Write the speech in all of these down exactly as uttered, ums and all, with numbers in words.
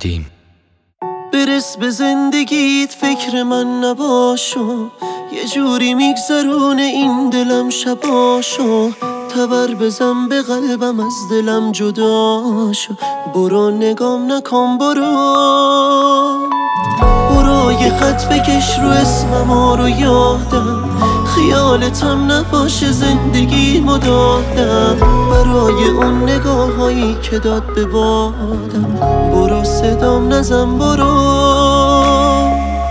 قدیم. برس به زندگیت فکر من نباشو، یه جوری میگذرونه این دلم شباشو. تبر بزن به قلبم از دلم جداشو، برو نگام نکن برو. برو یه خط بکش رو اسمم رو یادم، خیالتم نباشه زندگی مدادم. برای اون نگاه هایی که داد به بادم، برو صدام نزن برو.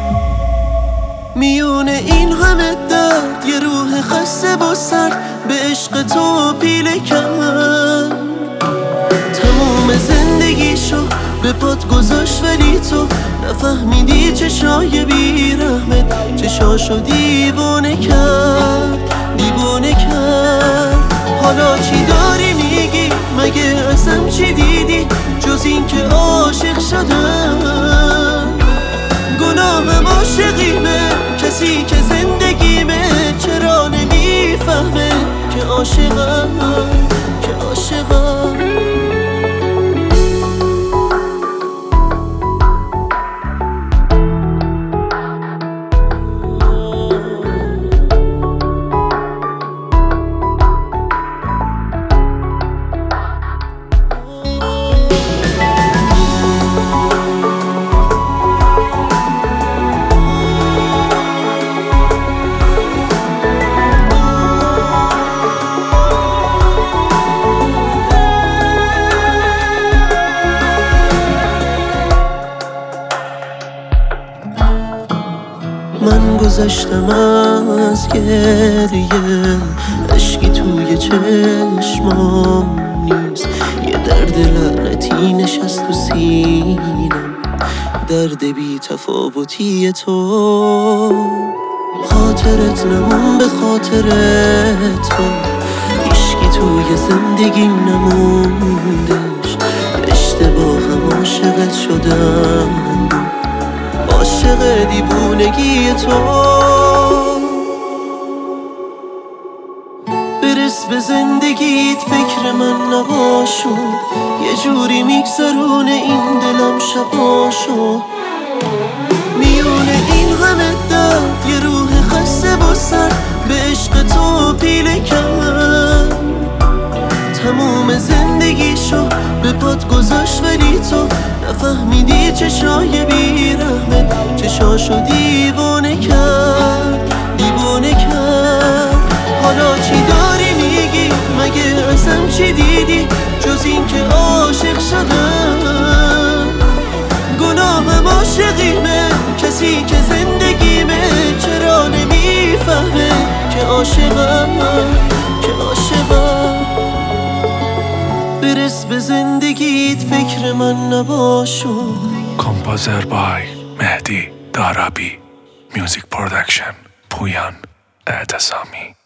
میونه این همه درد یه روح خسته و سرد به عشق تو پیله کرد. تموم زندگیشو به پات گذاشت ولی تو نفهمیدی چشای بیرحمت چشاشو دیوونه کرد دیوونه کرد. حالا چی داری میگی؟ مگه ازم چی دیدی جز این که عاشق شدم؟ گناهم عاشقیمه، کسی که زندگیمه چرا نمیفهمه که عاشقم که عاشقم. من گذشتم از گریه، عشقی توی چشمام نیست. یه درد لعنتی نشست تو سینم، درد بی تفاوتی تو. خاطرت نمون به خاطر تو، هیچکی توی زندگیم نموندش. اشتباهم عاشقت شدم، عاشق دیوونگی تو. برس به زندگیت فکر من نباشو، یه جوری میگذرونه این دلم شباشو. میونه این همه درد یه روح خسته و سرد به عشق تو پیله کرد. تموم زندگیشو به پات گذاشت ولی تو نفهمیدی چشای بیرحمت چشاشو دیوونه کرد دیوونه کرد. حالا چی داری میگی؟ مگه ازم چی دیدی جز این که عاشق شدم؟ گناهم عاشقیمه، کسی که زندگیمه چرا نمیفهمه که عاشقم که عاشقم. برس به زندگیت فکر من نباشو. کامپوزر بای مهدی دارابی، میوزیک پرودکشن پویان اعتصامی.